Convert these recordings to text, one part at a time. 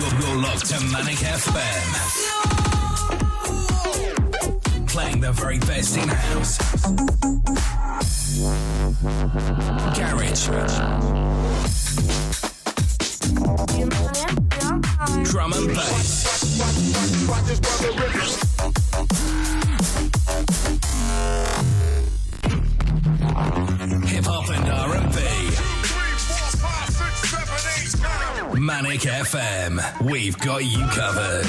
You're locked to Manic FM. Playing the very best in house, garage, drum and bass, hip hop and R&B. Manic FM, we've got you covered.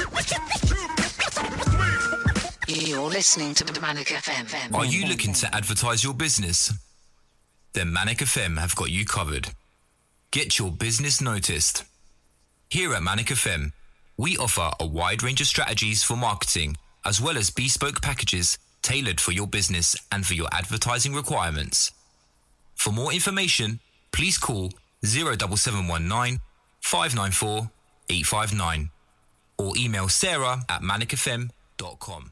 You're listening to Manic FM. Are you looking to advertise your business? Then Manic FM have got you covered. Get your business noticed. Here at Manic FM, we offer a wide range of strategies for marketing, as well as bespoke packages tailored for your business and for your advertising requirements. For more information, please call 07719 594 859 or email Sarah at manicfm.com.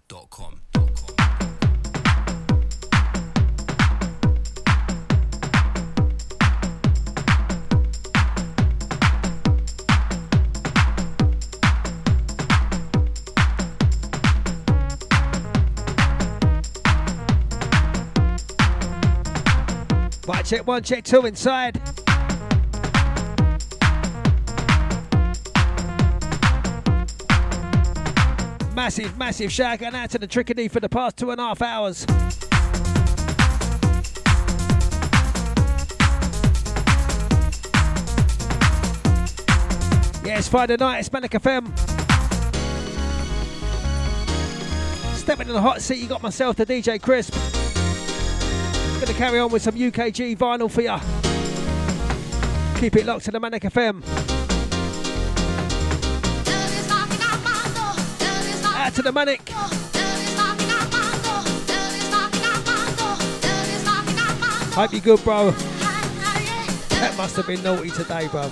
Right, check 1, check 2 inside. Massive shout out to the Trickady for the past 2.5 hours. Yeah, it's Friday night, it's Manic FM. Stepping in the hot seat, you got myself, the DJ Crisp. Gonna carry on with some UKG vinyl for ya. Keep it locked to the Manic FM. Out to the Manic. Hope you're good, bro. That must have been naughty today, bro.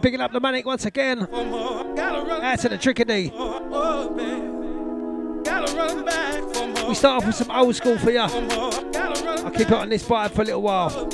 picking up the Manic once again. Out to the Trickady. We start off with some old school for ya. I'll keep it on this vibe for a little while.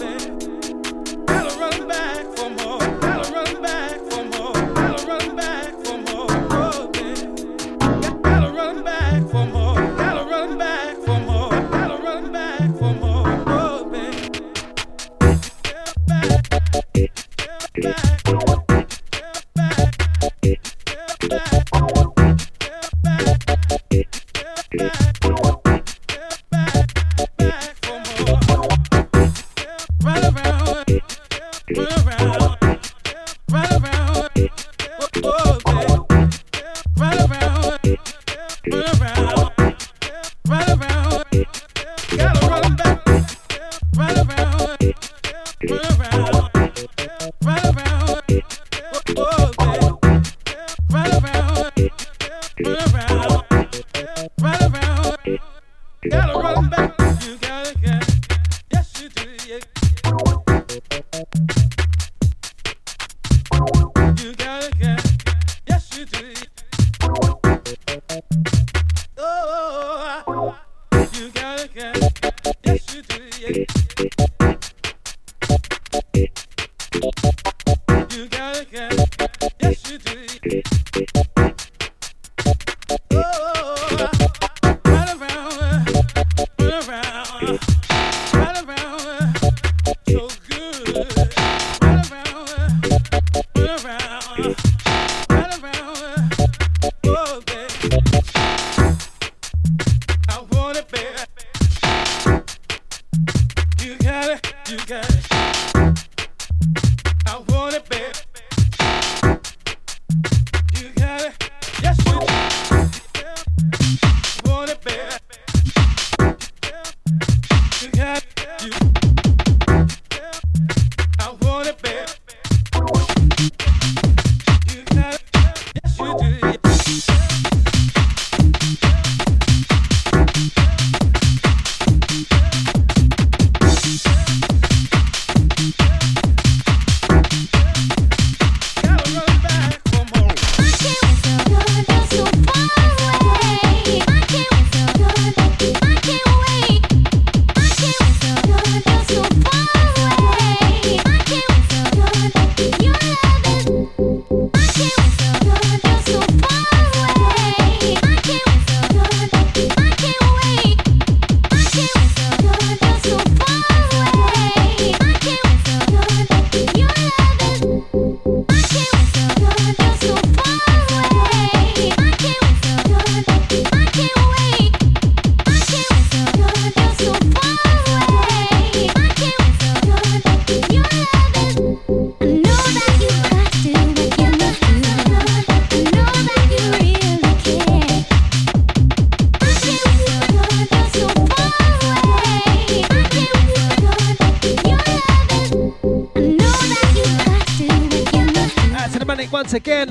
Once again,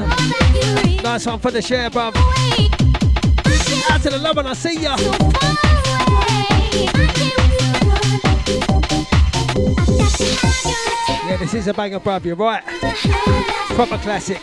nice one for the share, bruv. Out to the love and I see ya. Yeah, this is a banger, bruv, you're right. Proper classic.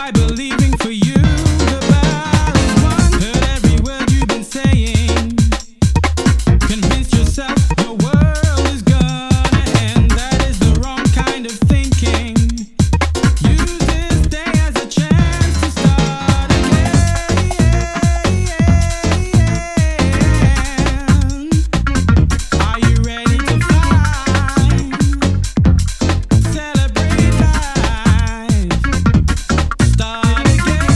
by believing for you the battle is won. Heard every word you've been saying. Convince yourself your world is gonna end. That is the wrong kind of thinking. Use this day as a chance to start again. Are you ready to fly? Celebrate life. Start again.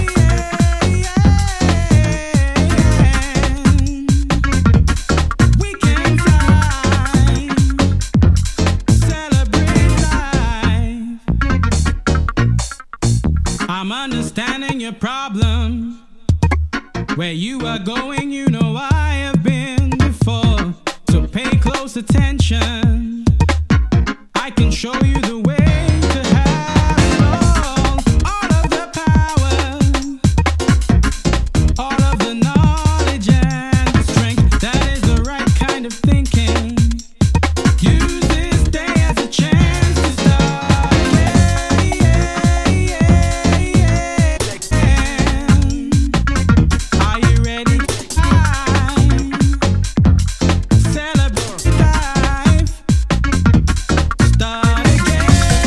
We can fly. Celebrate life. I'm understanding your problem. Where you are going, you know I have been before. So pay close attention. I can show you the way to have it all of the power, all of the knowledge and the strength. That is the right kind of thinking. Use this day as a chance to start again. Are you ready? Celebrate life. Start again.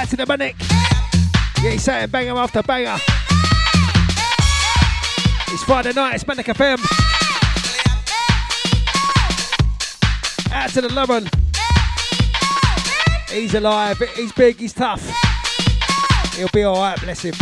to the Manic. Yeah, he's saying banger after banger. It's Friday night, it's Manic FM. Out to the Lauren. He's alive, he's big, he's tough. He'll be alright, bless him.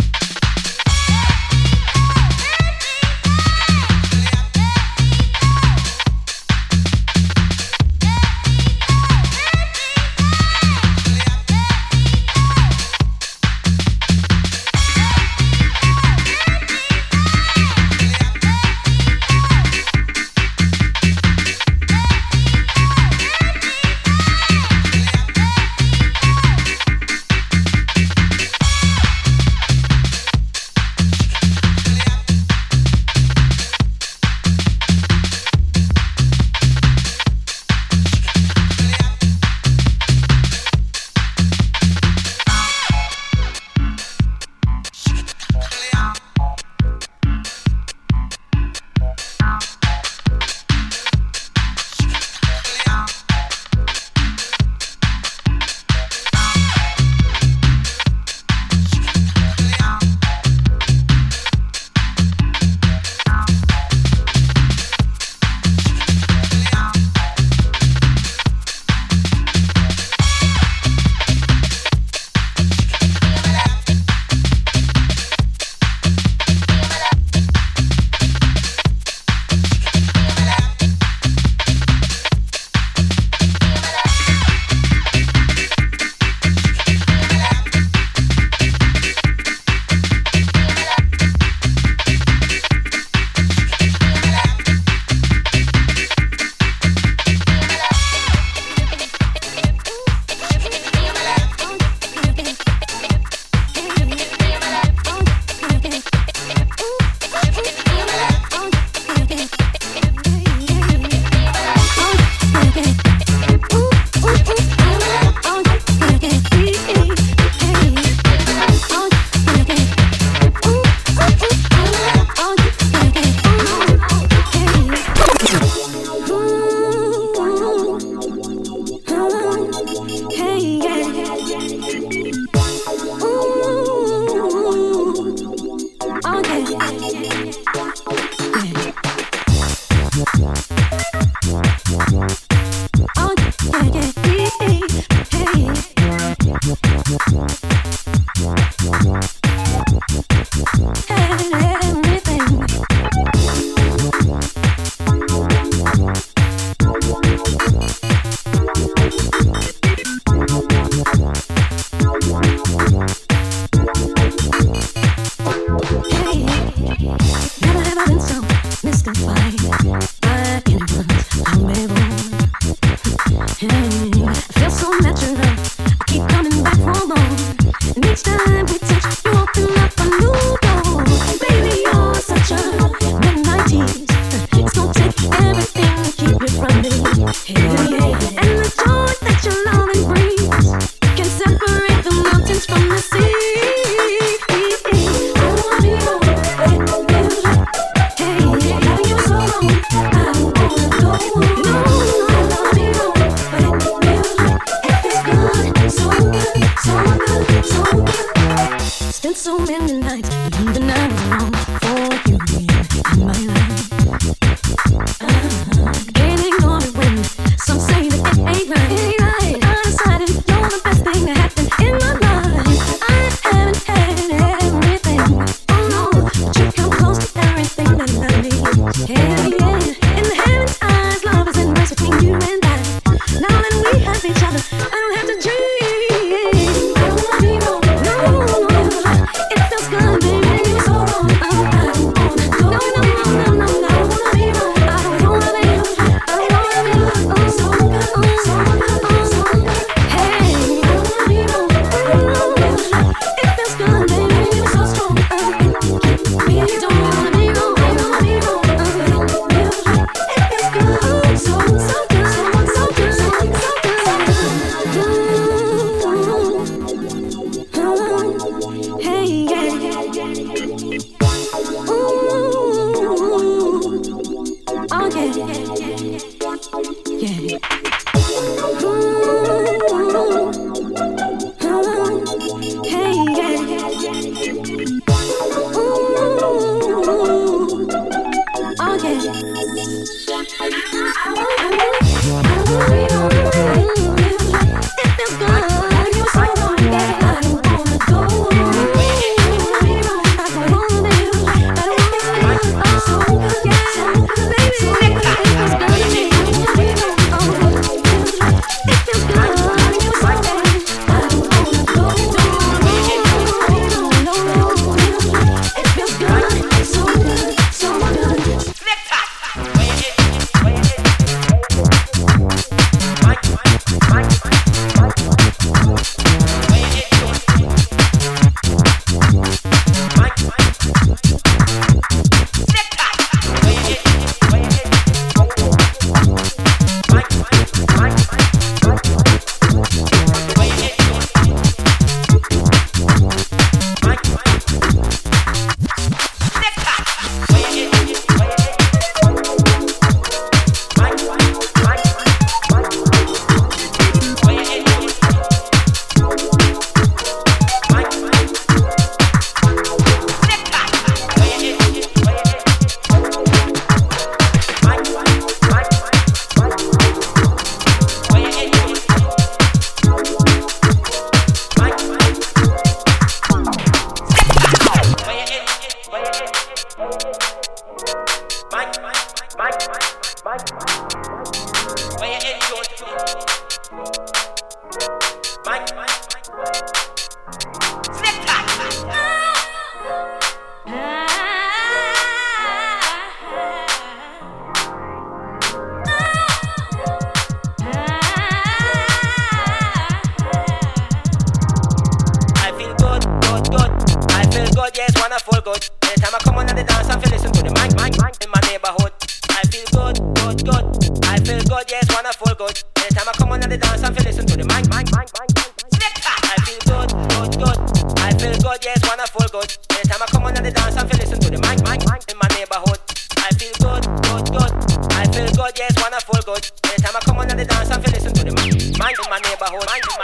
on the dance and feel listen to the mic. I feel good. I feel good, yes, wanna feel good. Anytime I come on the dance and feel listen to the mic in my neighborhood. I feel good. I feel good, yes, wanna feel good. Anytime I come on the dance and feel listen to the mic in my neighborhood.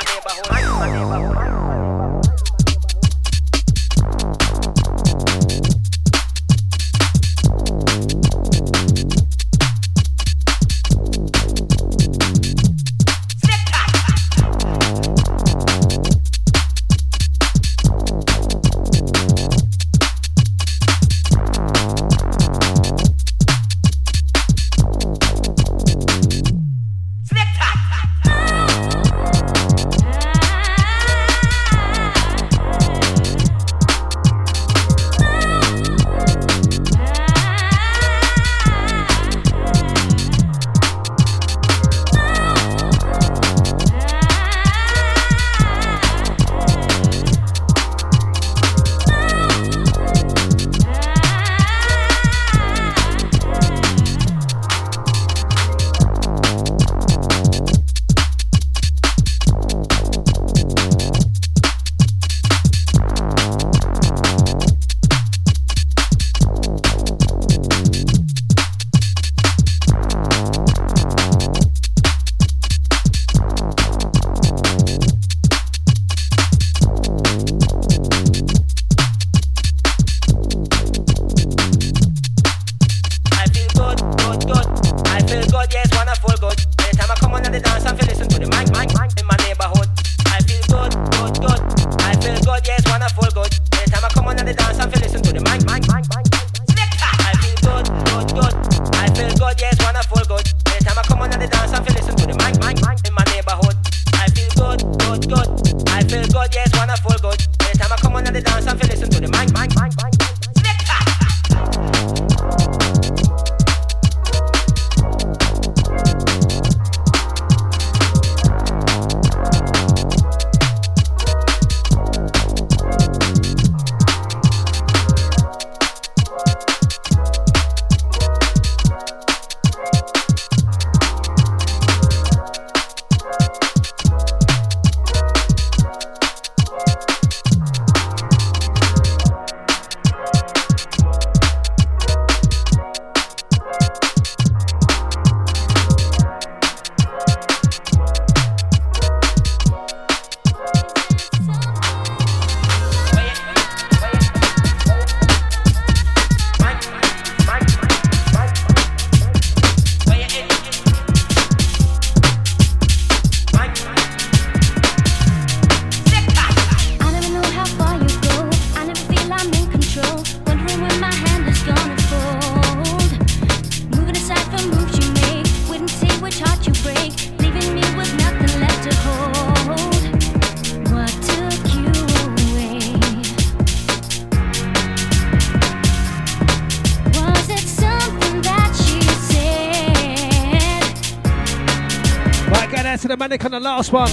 To the Manic on the last one.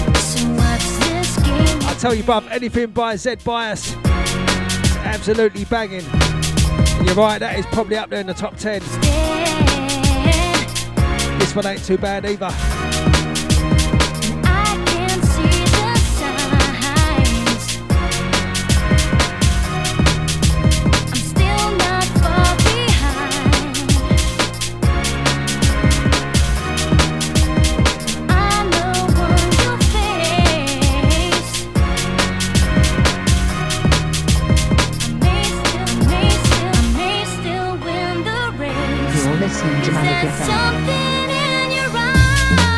I tell you, bruv, anything by Z Bias, absolutely banging. And you're right, that is probably up there in the top 10. This one ain't too bad either. Listening to Manic FM. Something in your eyes.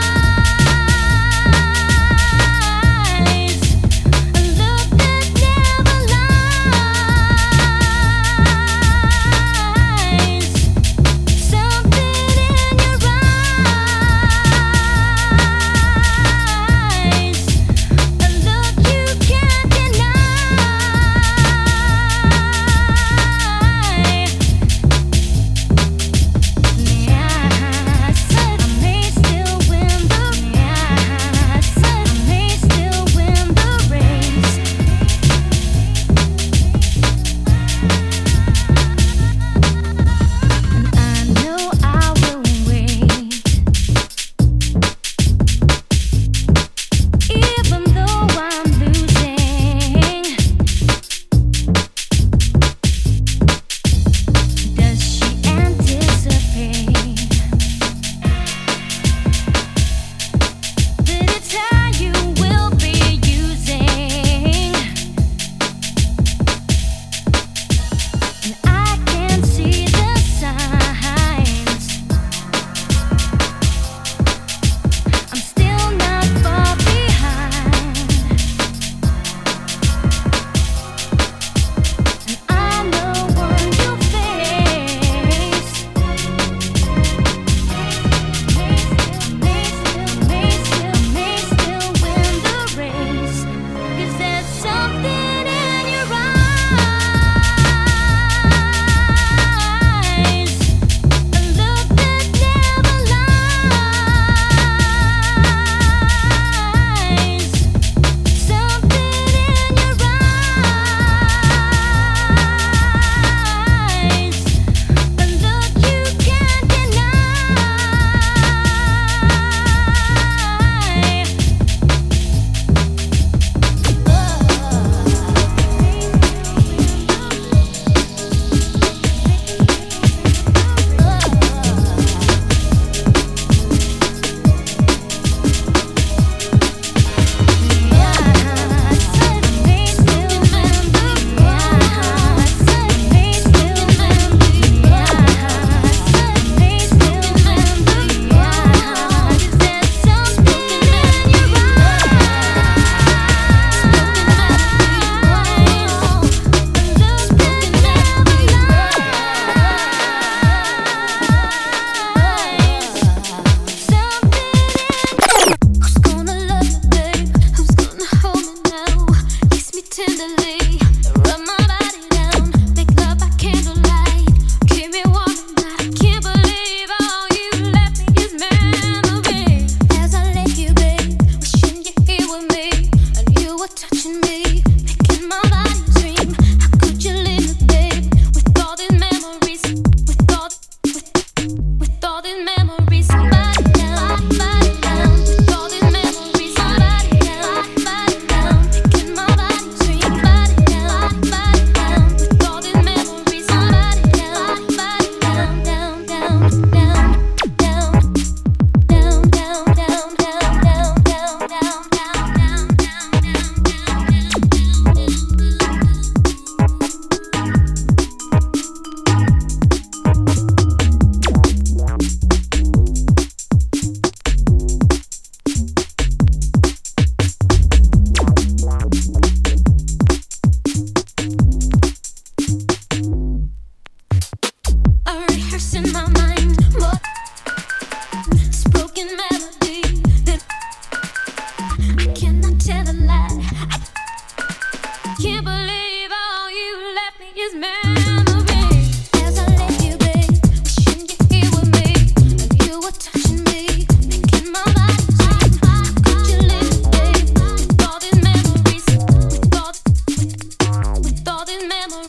tell a lie. I can't believe all you left me is memory. As I left you, babe, wishing you're here with me, and you were touching me, making my body sing. Could you live, babe, with all these memories, with all these memories?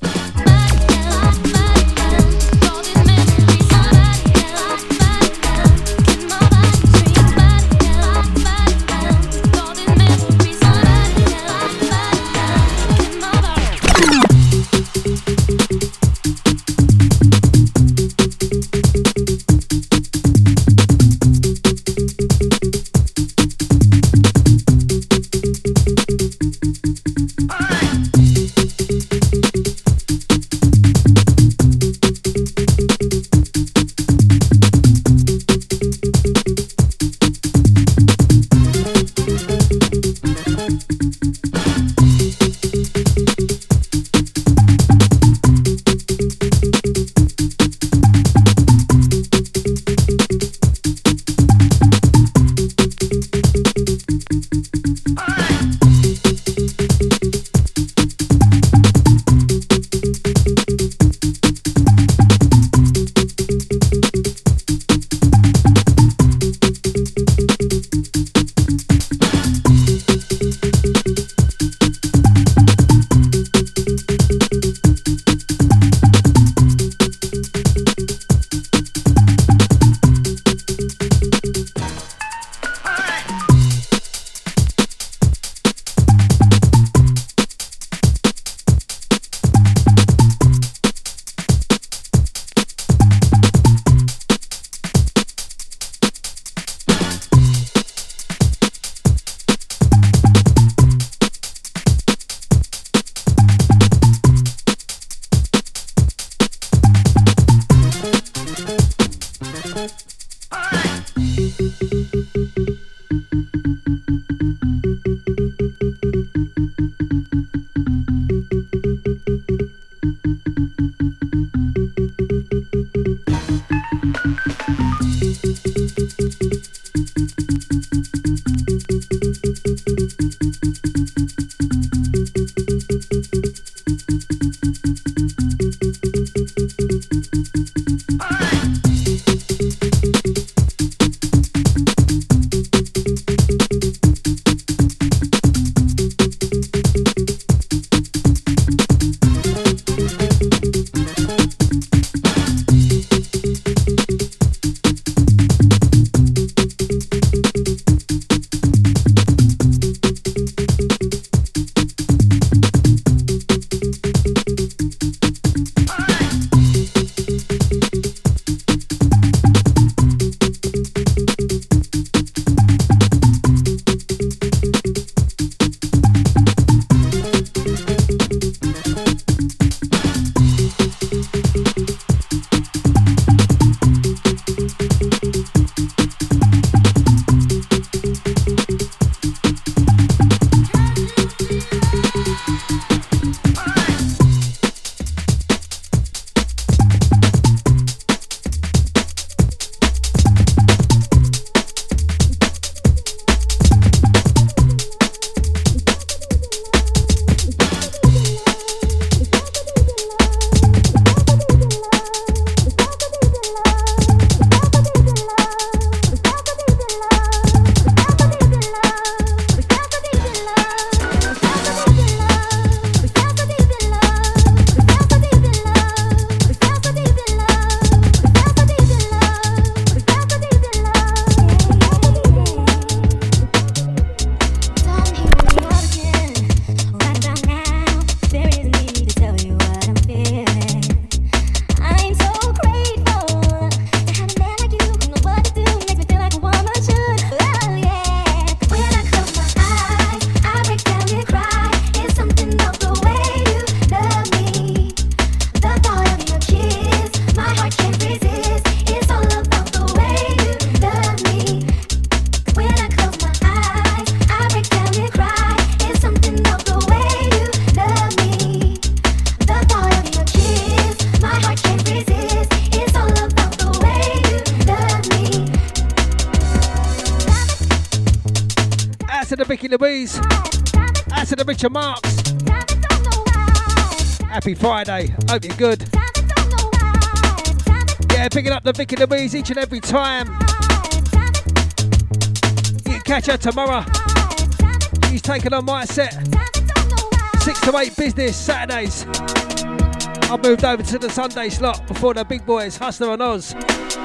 to the Vicky Louise. Out to the Richard Marks. Happy Friday. Hope you're good. Yeah, picking up the Vicky Louise each and every time. You can catch her tomorrow. She's taking on my set. 6 to 8 business Saturdays. I moved over to the Sunday slot before the big boys, Hustler and Oz.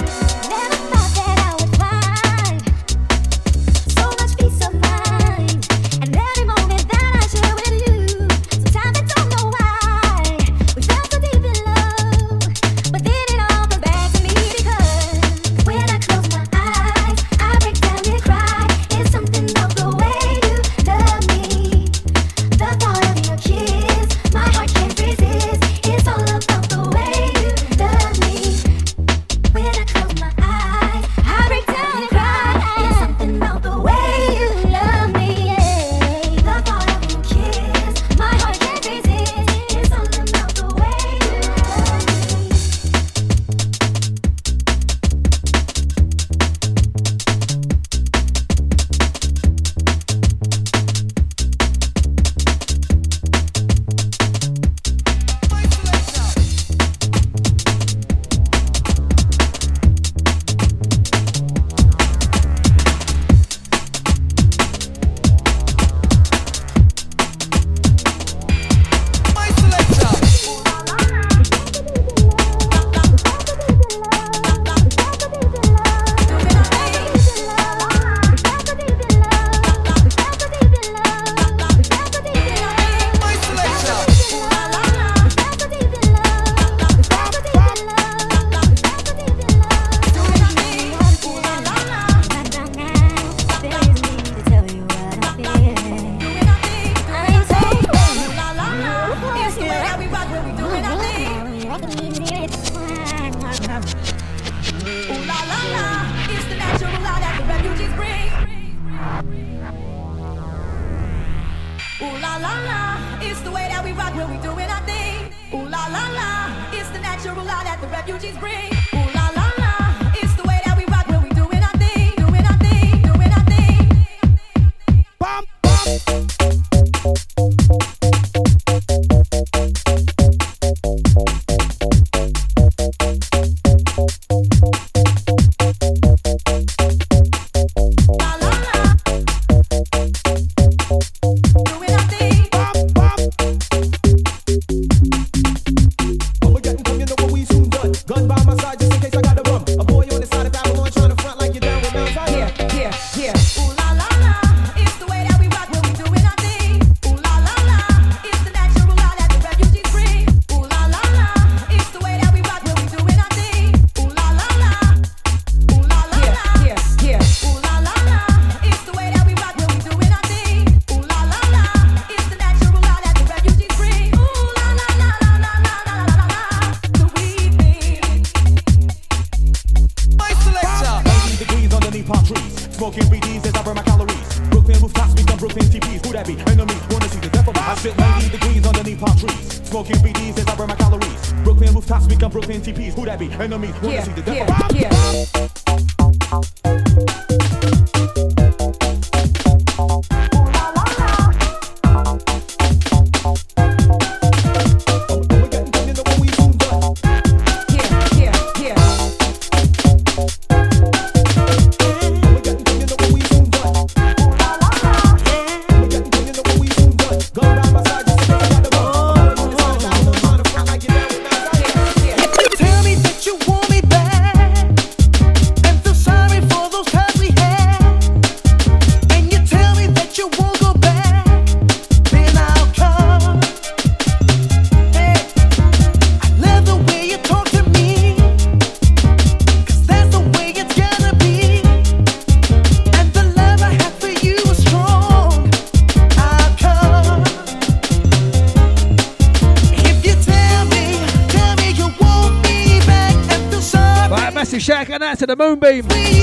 To the Moonbeam.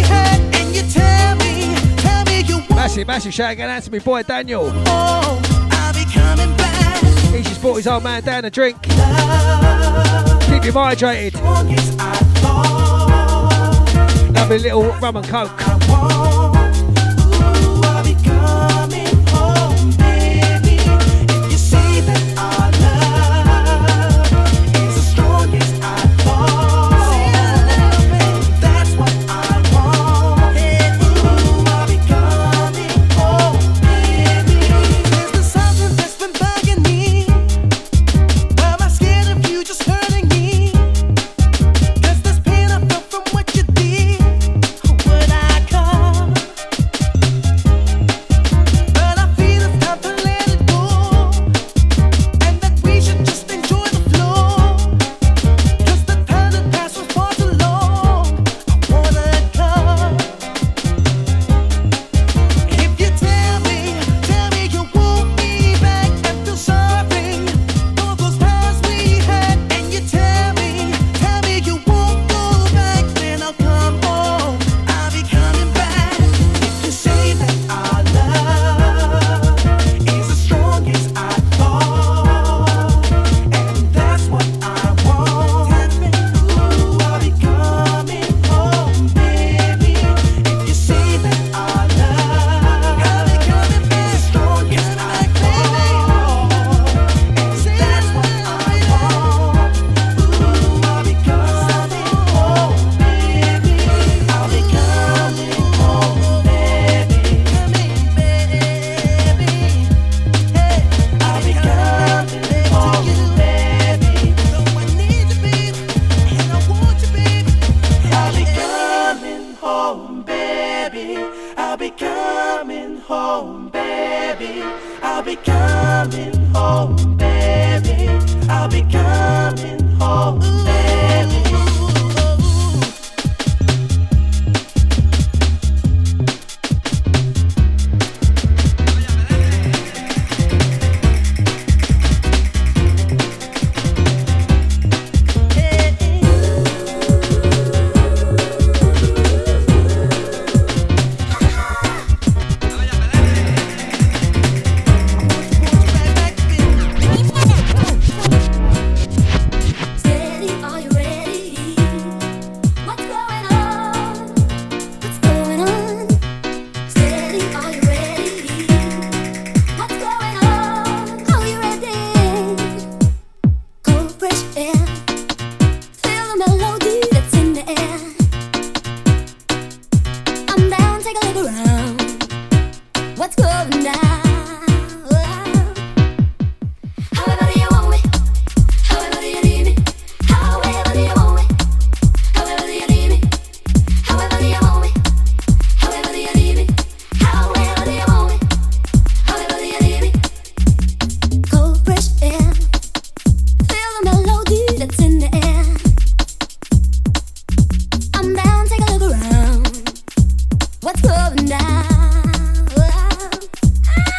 Massive shout out to me boy Daniel. He's just brought his old man down a drink. Keep him hydrated. Lovely little rum and coke. home, baby. I'll be coming home, baby. I'll be coming home, baby. What's going down?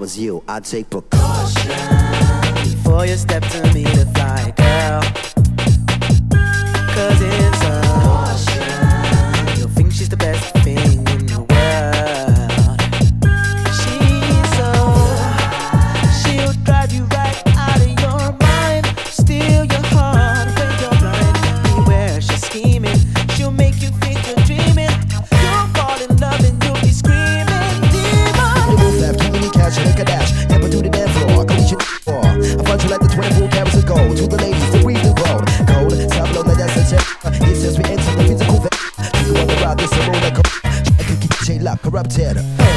was you, I'd take precaution before you step to me to fly, girl. Cause in some caution, you'll think she's the best thing in the world. She'll drive you right out of your mind, steal your heart when you're blind. Beware, she's scheming, she'll make you think you're dreaming. You'll fall in love and you'll be screaming, demon. You move left, you need cash, you make a dash. Never do the dance floor, I can reach your floor. I find you like the 24 carats of gold. To the ladies, the breathe the road. Cold, top low, like that's a check. It says we enter the physical vet. You on the ride, this a roller coaster. I can keep J-Lock corrupted.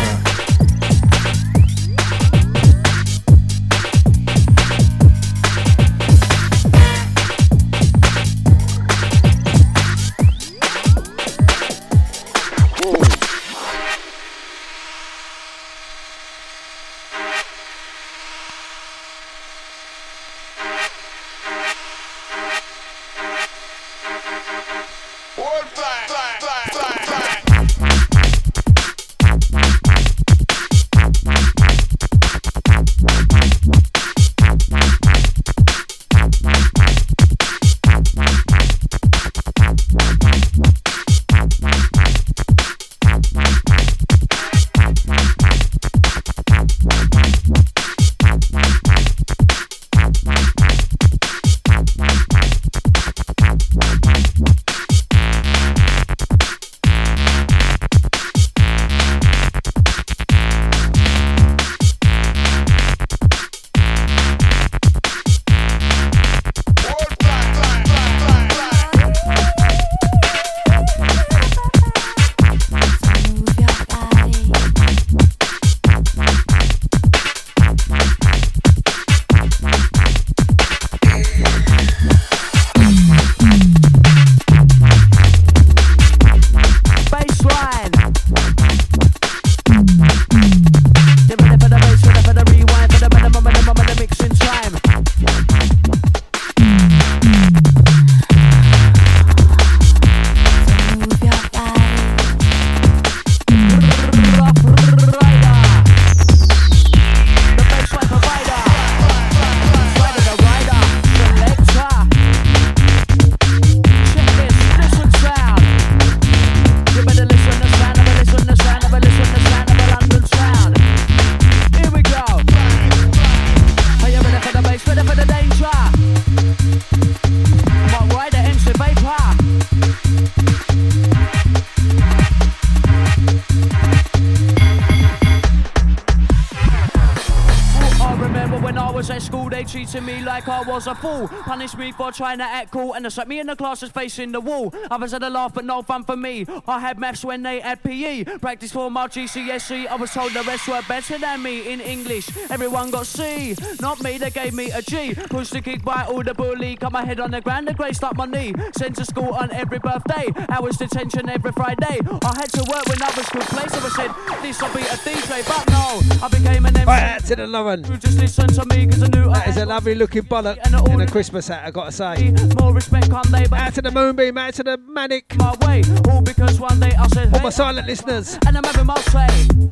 Treating me like I was a fool, punished me for trying to act cool, and they sat me in the class as facing the wall. Others had a laugh but no fun for me. I had maths when they had PE, practice for my GCSE. I was told the rest were better than me in English. Everyone got C, not me, they gave me a G. Pushed the kick by all the bully, got my head on the ground, the grey stuck my knee. Sent to school on every birthday, hours detention every Friday. I had to work when others could play, so I said this'll be a DJ, but no, I became an MC. Right, to the Lauren. Who just listened to me because I knew that is a lovely looking bollock in a Christmas hat, I gotta say. More respect come they, but out to the Moonbeam, out to the Manic. My way, all because one day I said, hey, all my silent listeners. And I'm having my say.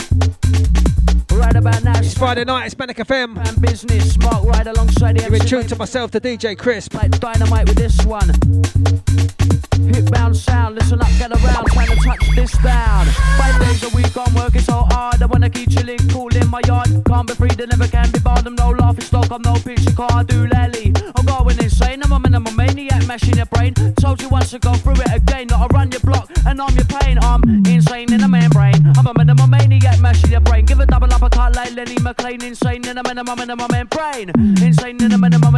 Right about now, it's Friday night, it's Manic FM. And business, Mark right alongside the You're in tune to myself, the DJ Crisp. Like dynamite with this one. Hit bound sound, listen up, get around, trying to touch this down. 5 days a week I'm working so hard, I wanna keep chilling, cool in my yard. Can't be free, they never can be barred. I'm no laughing stock, I'm no picture car, I do lally. I'm going insane, I'm a minimum maniac, mashing your brain. Told you once to go through it again, not I run your block and I'm your pain. I'm insane in a membrane, I'm a minimum maniac, mashing your brain. Give a double uppercut like Lenny McLean, insane in a minimum membrane. Insane in a minimum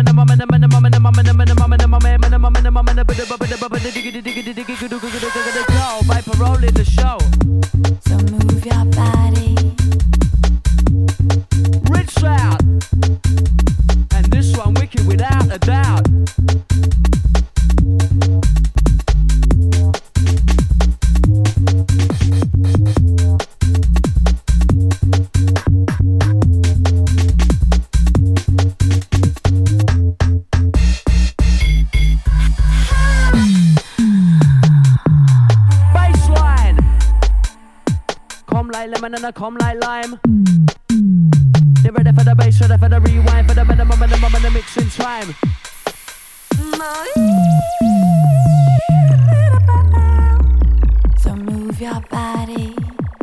go, Viper roll in the show. So move your body. Rich out. And this one wicked without a doubt. Lemon and I come like lime. The You ready for the bass, ready for the rewind, for the minimum and the mixing time. So move your body.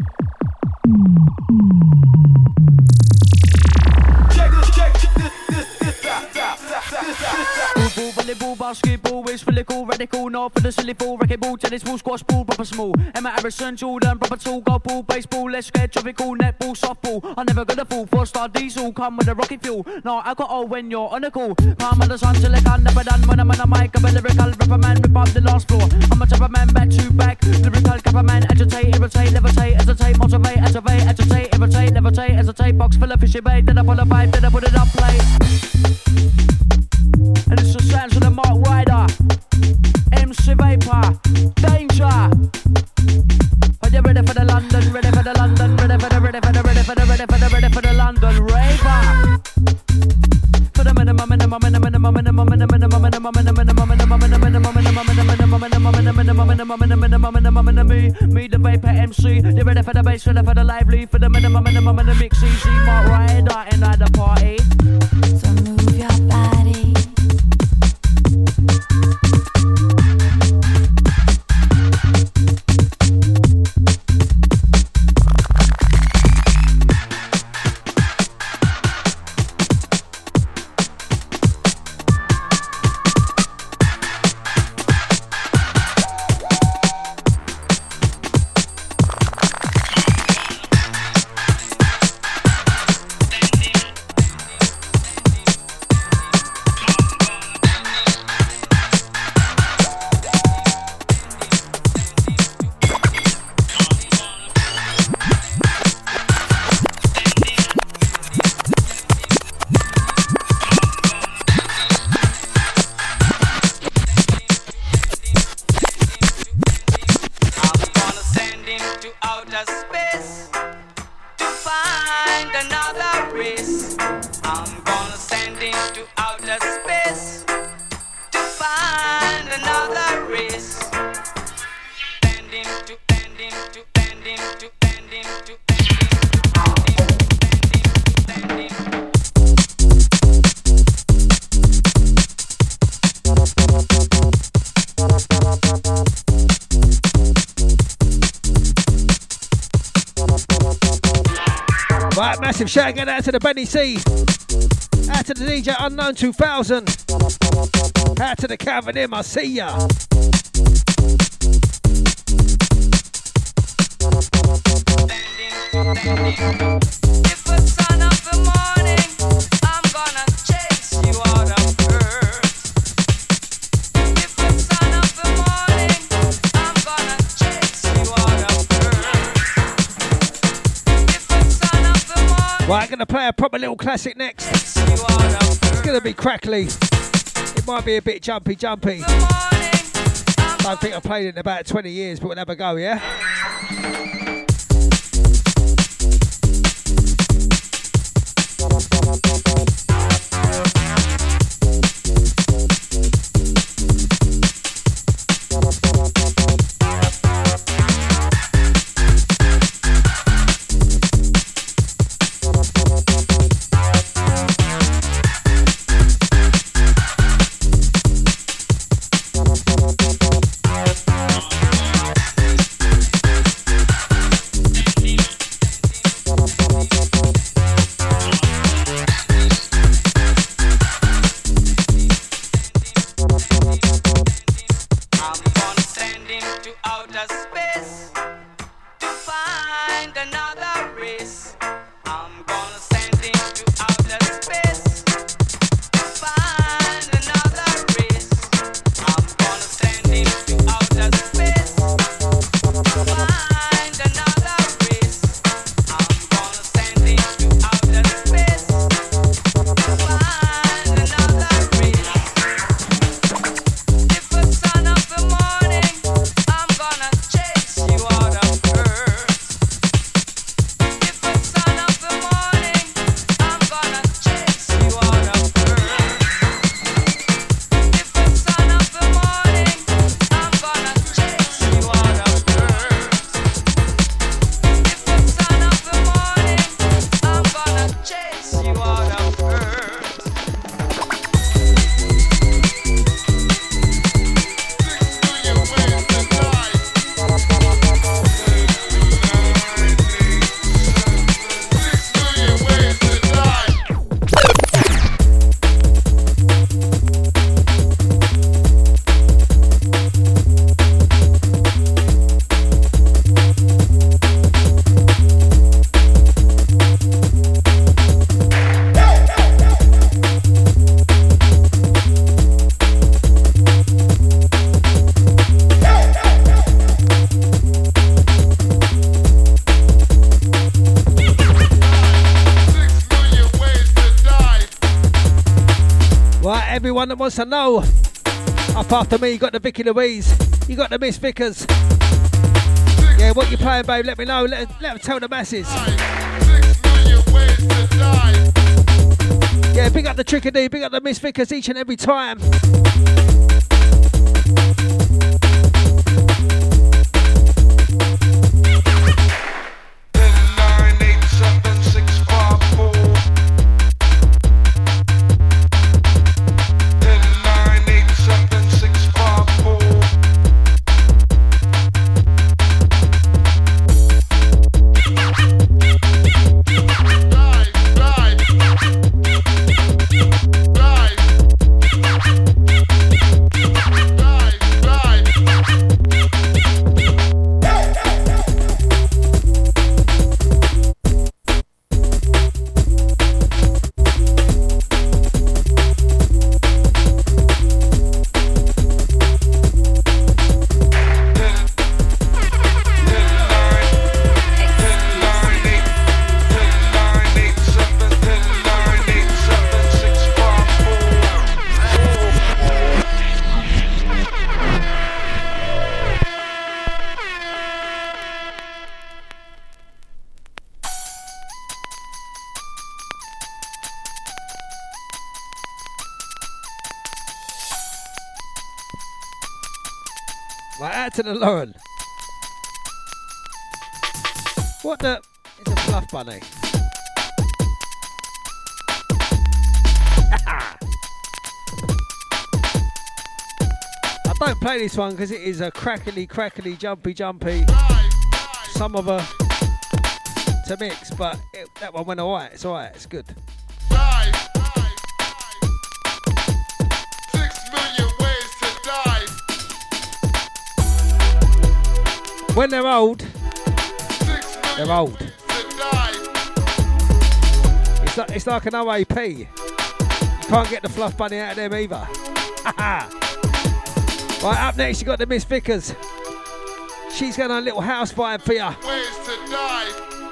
Ball, volleyball, basketball, it's really cool, radical, not for the silly fool, racket ball, tennis ball, squash ball, proper small. Emma Harrison, Jordan, proper tall, golf ball, baseball, let's get tropical, netball, softball. I'm never gonna fall, 4-star diesel, come with a rocket fuel. No alcohol when you're on a call. Palm of the sun till I can never done when I'm on a mic. I'm a lyrical rapper man, rip up the last floor. I'm a chopper man, back to back. Lyrical capper man, agitate, irritate, levitate, hesitate, motivate, activate, agitate, irritate, levitate, hesitate. Box full of fishy bait, then I pull a pipe, then I put it up plate. And it's the sounds of the Mark Ryder, MC Vapor, Danger. Are you ready for the London? Ready for the London? Ready for the London raver? For the minimum, me the Vapor MC. You ready for the bass? Ready for the lively? For the minimum, the mix easy. Mark Ryder in at the party. So move your body. Massive shout out to the Benny C. Out to the DJ Unknown 2000. Out to the Calvin M, I see ya. If the sun of the morning, I'm gonna chase you out of earth. If the sun of the morning, I'm gonna chase you out of earth. If the sun of the morning. Right, I'm gonna play a proper little classic next. It's gonna be crackly. It might be a bit jumpy. Don't think I've played it in about 20 years, but we'll have a go, yeah? everyone that wants to know. Up after me, you got the Vicky Louise, you got the Miss Vickers. Yeah, what you playing, babe? Let me know. Let them tell the masses. Yeah, big up the Trickadee, big up the Miss Vickers each and every time. Right, out to the Lauren. What the? It's a fluff bunny. I don't play this one because it is a crackly, jumpy. Some of a to mix, but that one went alright. It's alright. It's good. 6 million ways to die. When they're old, they're old. It's like an OAP. You can't get the fluff bunny out of them either. Right, up next you got the Miss Vickers. She's got a little house vibe for ya. Ways to die.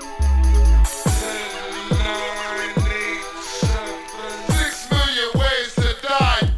6 million ways to die.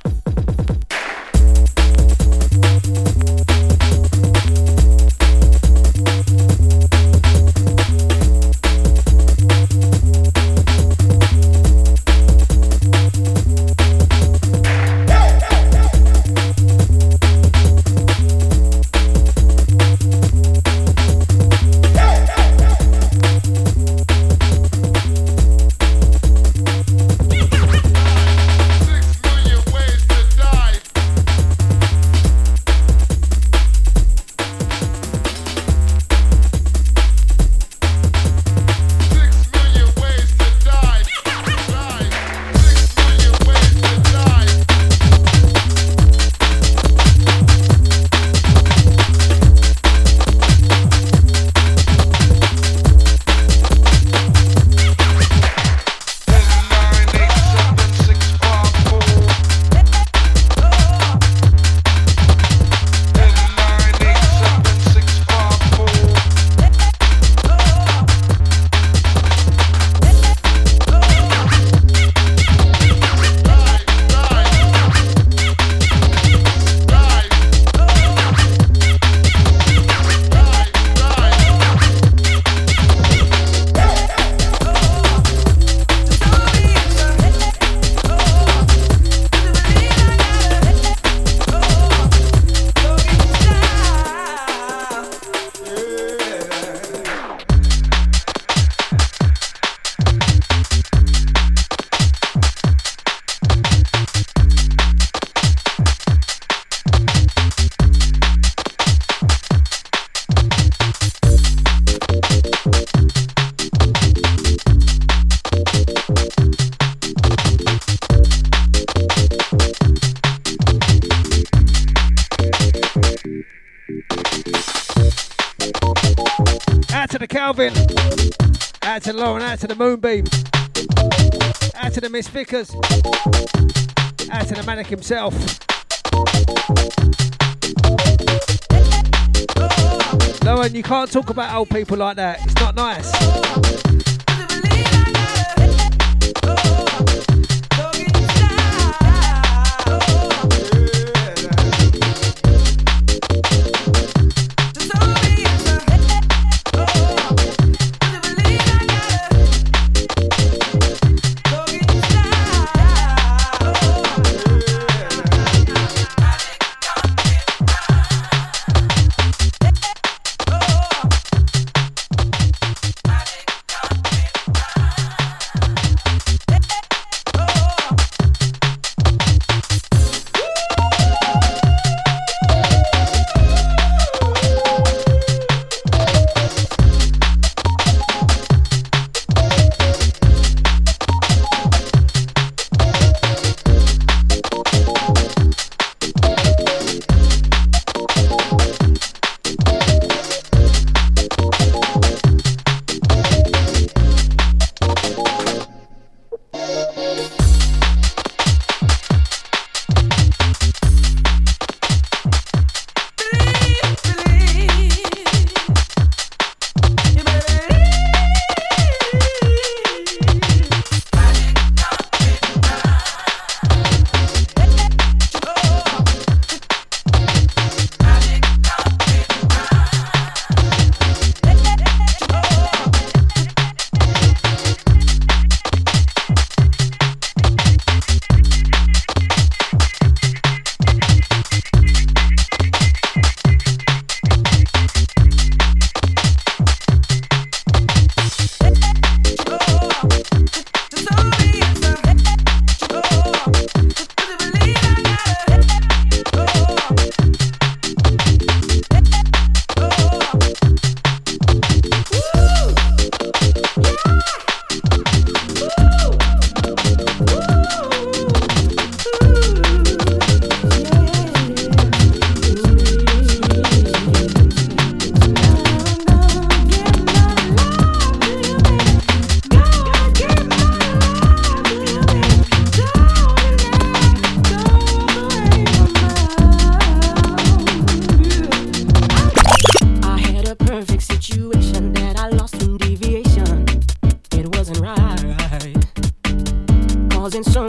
Calvin, out to Lauren, out to the Moonbeam, out to the Miss Vickers, out to the Manic himself. Lauren, you can't talk about old people like that, it's not nice.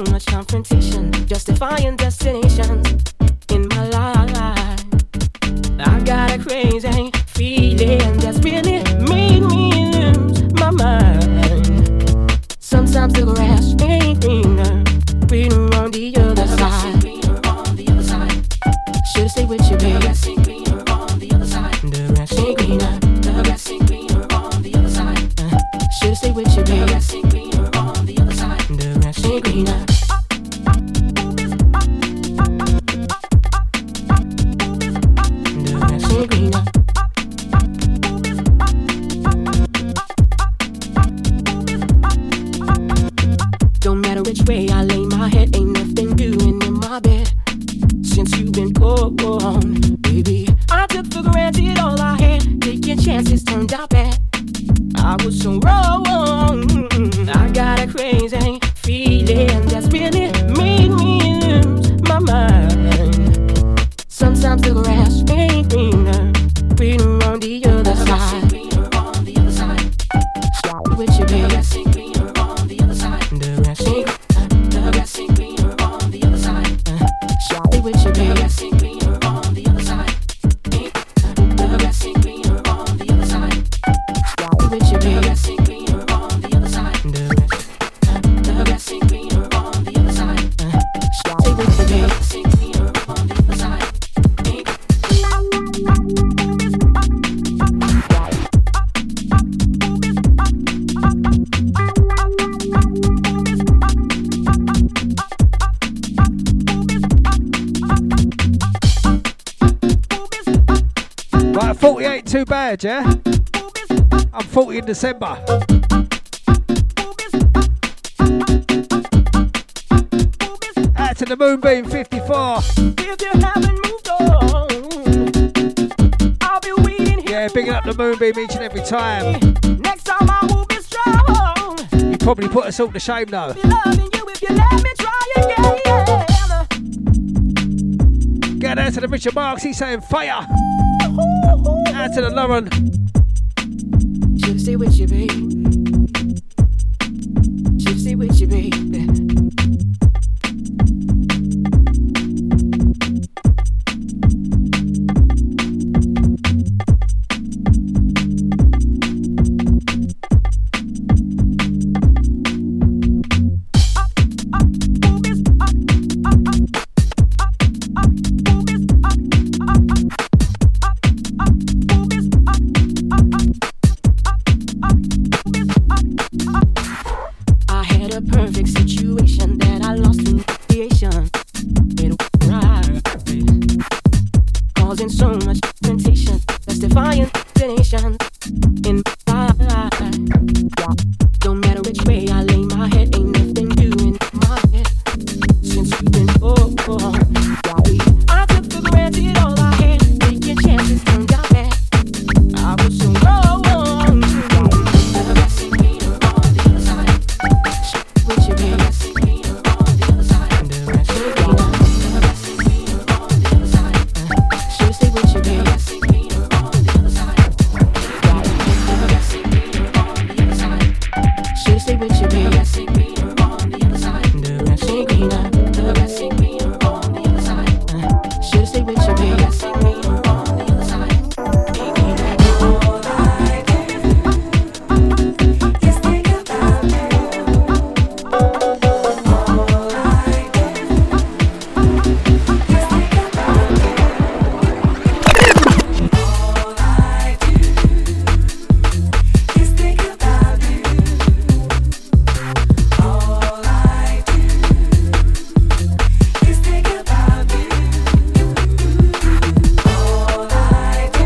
much confrontation, justifying destinations in my life. I got a crazy feeling that's really made me lose my mind. Sometimes the grass ain't greener, greener on the other side. Should've stayed with you, baby. The grass ain't greener on the other side. The grass ain't greener. The grass ain't greener on the other side. Should've stayed with you, baby. The grass ain't greener on the other side. The grass ain't greener. The grass ain't greener. Don't matter which way I lay my head, ain't nothing doing in my bed since you've been gone, baby. I took for granted all I had, taking chances turned out bad. I was so wrong. I got a crazy feeling that's really made me lose my mind. Sometimes the grass ain't greener, greener on the other side. With you, baby. The grass ain't greener on the other side. The grass ain't greener on the other side. Stay with you, baby. The grass ain't greener on the other side. The grass ain't greener on the other side. Stay with you, baby. The grass ain't greener on the other side. The grass ain't greener on the other side. Stay with you, baby. The grass ain't greener on the other side. Right, 40 ain't too bad, yeah? I'm 40 in December. Out to the Moonbeam 54. If you haven't moved on, I'll be waiting here. Yeah, bigging up the Moonbeam each and every time. Next time I will be strong. You probably put us all to shame though. Be loving you if you let me try again. Get out to the Richard Marks, he's saying fire. Out to the Lauren. Should stay with you, baby. Should stay with you, baby. I had a perfect situation that I lost in creation. It was right, causing so much temptation, that's defying destination in my life. Don't matter which way I lay my head, ain't nothing doing my head since you've been gone. I took for granted all I had, taking chances turned out bad. I was so wrong. The grass ain't greener on the other side. With you, baby. The grass ain't greener on the other side. The grass ain't greener. The grass ain't greener on the other side. Should stay with you, baby. The grass ain't greener on the other side. The grass ain't greener on the other side. Should stay with you, baby. The grass ain't greener on the other side. The grass ain't greener. The grass ain't greener on the other side. Should stay with you, baby. The grass ain't greener on the other side. All I do is think about you. All I do is think about you. All I do is think about you. All I do is think about you. All I do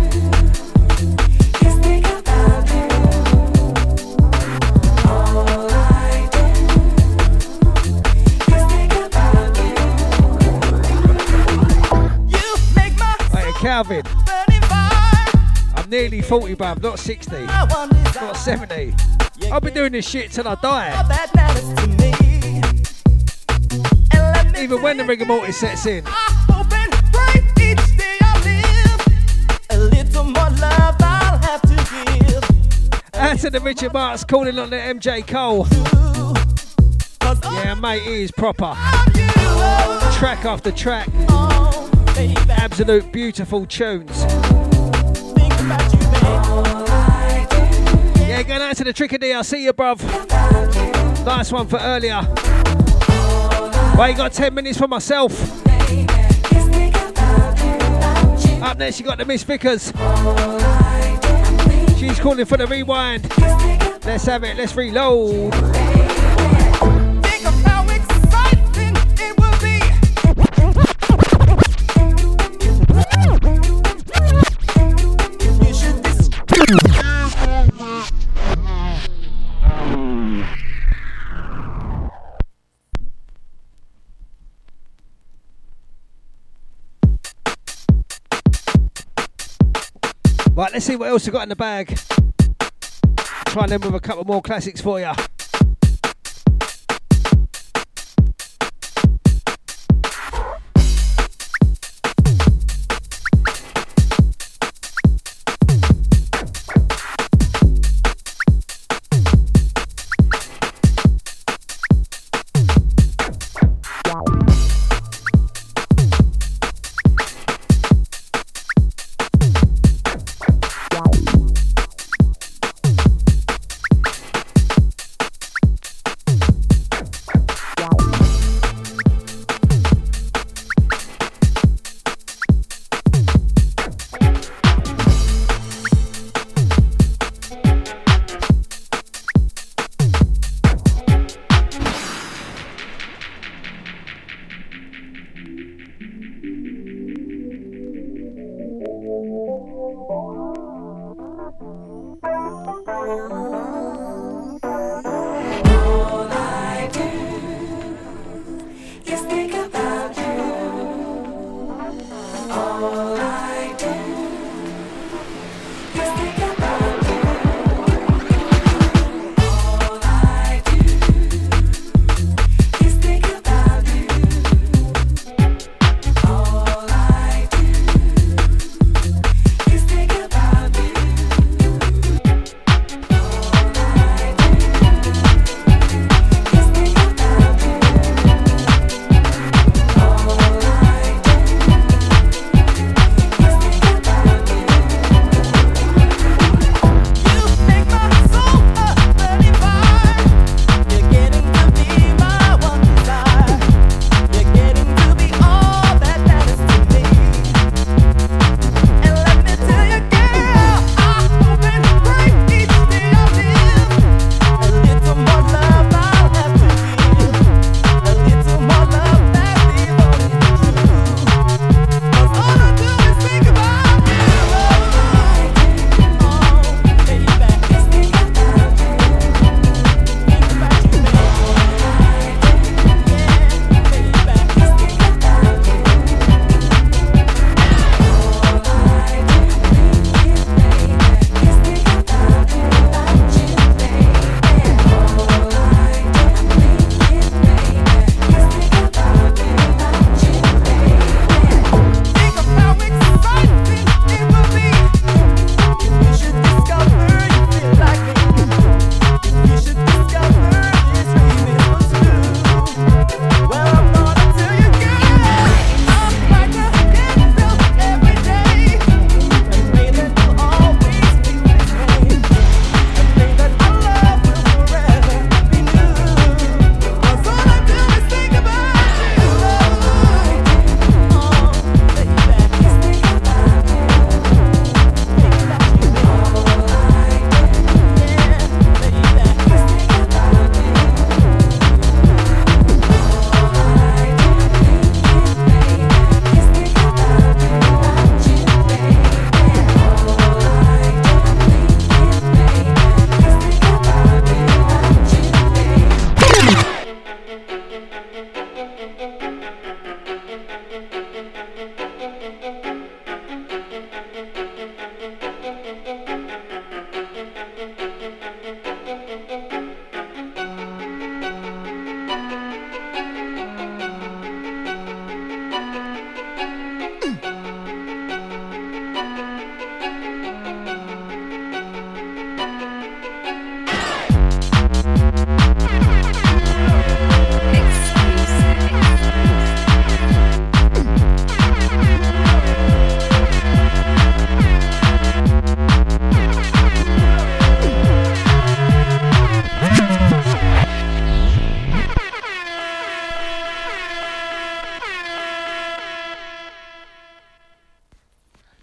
is think about you. All I do is think about you. You make my Hey, Calvin, burning fire. I'm nearly 40, bruv, not 60, not 70. I'll be doing this shit till I die. That matters to me. And let me Even when the rigor mortis sets in. I hope and pray each day I live. A little more love I'll have to give. Out to the Richard Marks calling on the MJ Cole. Cause Yeah, Yeah, mate, it is proper. Track after track. Absolute beautiful tunes. Yeah, going out to the Tricky D. I see you, bruv. Nice one for earlier. Well, you got 10 minutes for myself. Up next, you got the Miss Vickers. She's calling for the rewind. Let's have it. Let's reload. Think of how exciting it will be. You should Right, let's see what else we got in the bag. Try them with a couple more classics for you.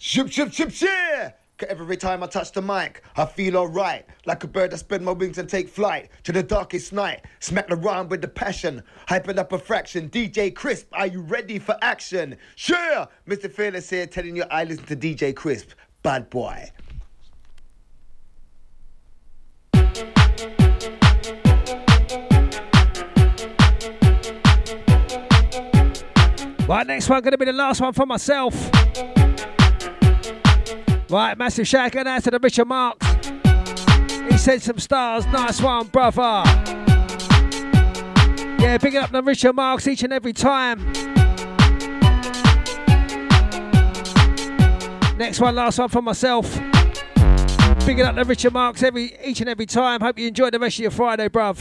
Ship, ship, ship, ship. Every time I touch the mic, I feel alright. Like a bird, I spread my wings and take flight to the darkest night. Smack the rhyme with the passion, hype it up a fraction. DJ Crisp, are you ready for action? Sure! Mr. Fearless here telling you I listen to DJ Crisp. Bad boy. Right, next one going to be the last one for myself. Right, massive shout out to the Richard Marks. He sent some stars. Nice one, brother. Yeah, big up the Richard Marks each and every time. Next one, last one for myself. Big up the Richard Marks each and every time. Hope you enjoy the rest of your Friday, bruv.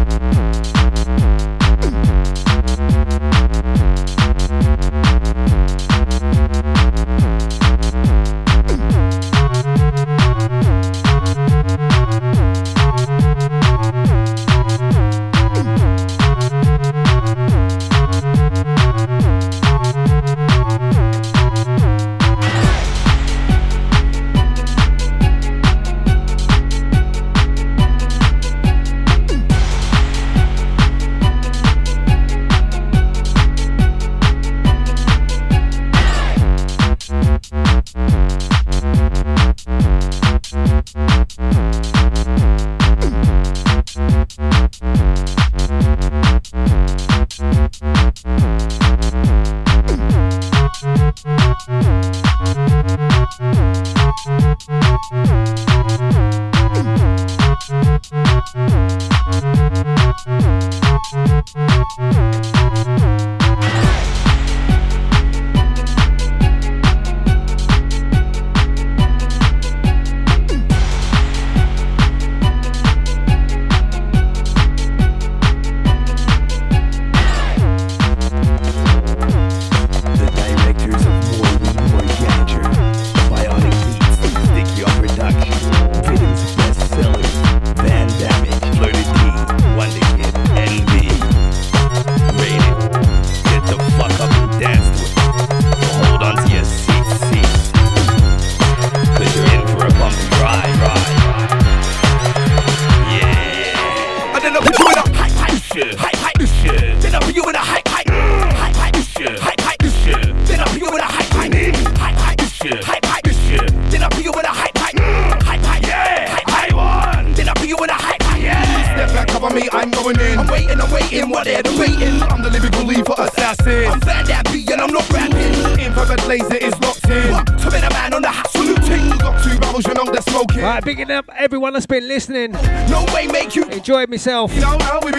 Everyone that's been listening. No way, make you enjoyed myself. You know, wait.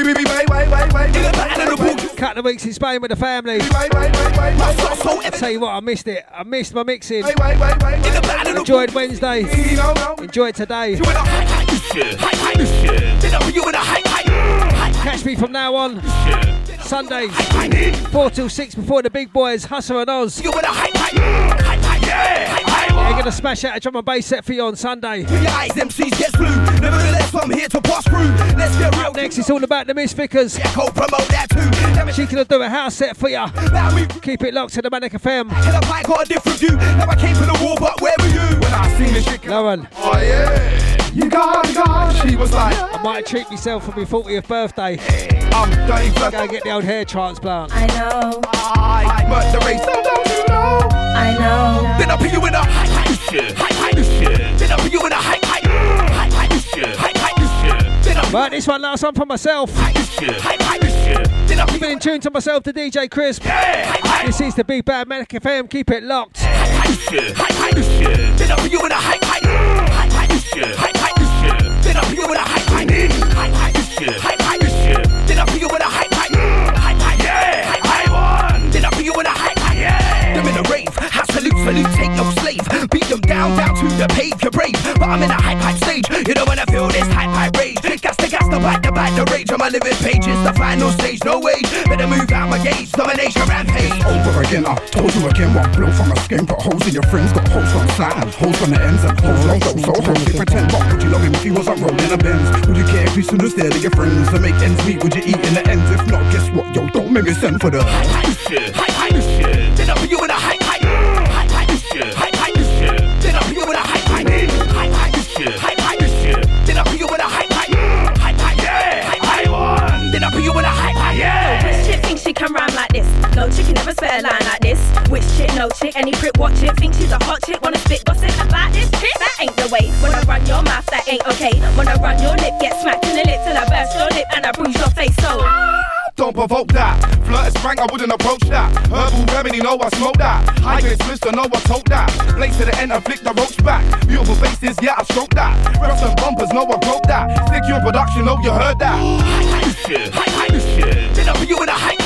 Couple of weeks in Spain with the family. Tell you what, I missed it. I missed my mixing. Enjoyed Wednesday. Enjoyed today. Catch me from now on. Sundays, 4 till 6 before the big boys, Hustle and Oz. They're going to smash out a drum and bass set for you on Sunday. Your eyes, MCs gets blue. Nevertheless, I'm here to pass through. Let's get real. Up next, it's all about the Miss Vickers. Yeah, promote that too. She can do a house set for you. Keep it locked to the Manic FM. Tell her I got a different view. Now I came for the war, but where were you? When I seen the chick. Lauren. Oh, yeah. You got. She was like, I might treat myself for my 40th birthday. I'm dirty first. Go get the old hair transplant. I know. I murder the race, so don't you know? I know. Then I put you in a hype this shit. Then I put you in a hype this shit. Right, this one, last one for myself. I've been in tune to myself, to DJ Crisp. This is the Big Bad Manic FM. Keep it locked. Then I put you in a hype this shit. Then I put you in a hype this shit. Then I put you in a hype. Yeah, I won. Then I put you in a hype. Them in a rave, salute, take no slave. Beat them down to the pave, you're brave. But I'm in a hype stage. You don't wanna feel this hype rage. Gas to bite the rage. On my living page, it's the final stage, no wage. Better move out my gauge, domination rampage. Over again, I told you again, one blow from a skin. Put holes in your friends, got holes from sides, holes from the ends, and holes long go. So holes, they pretend, what would you love him if he wasn't rolling a Benz? Would you care if he stood there to your friends to make ends meet? Would you eat in the ends? If not, guess what, yo, don't make me send for the hype this shit. Then I put you in a hype this shit. spit a line like this. Which chick, no chick, any prick, watch it. Think she's a hot chick, wanna spit gossip about this chick? That ain't the way. Wanna run your mouth, that ain't okay. Wanna run your lip, get smacked in the lip till I burst your lip and I bruise your face. So don't provoke that. Flirt is frank, I wouldn't approach that. Herbal remedy, know I smoke that. High grade Swister, know I told that. Blaze to the end and flick the roach back. Beautiful faces, yeah, I stroke that. Ruffs and bumpers, know I broke that. Stick you in production, know you heard that. Hype this shit, hype this shit. Then I'll put you in a hype.